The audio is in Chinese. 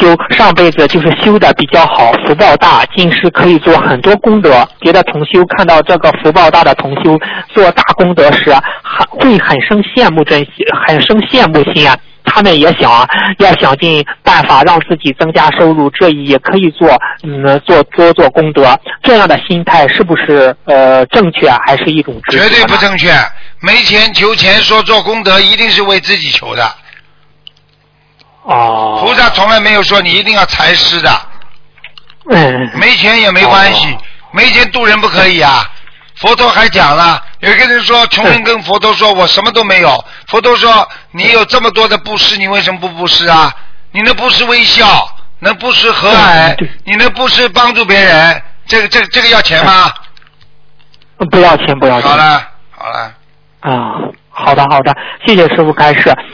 修上辈子就是修的比较好，福报大，今世可以做很多功德。别的同修看到这个福报大的同修做大功德时，会很生羡慕心啊。他们也想要想尽办法让自己增加收入，这也可以做做功德。这样的心态是不是正确，还是一种执着？ 绝对不正确。没钱求钱，说做功德一定是为自己求的。 哦。 菩萨从来没有说你一定要财施的。没钱也没关系，没钱渡人不可以啊。佛陀还讲了，有一个人说，穷人跟佛陀说我什么都没有，佛陀说你有这么多的布施，你为什么不布施啊？你能布施微笑，能布施和蔼，你能布施帮助别人，这个要钱吗？ 不要钱，不要钱。 好了啊，好的，谢谢师父开示。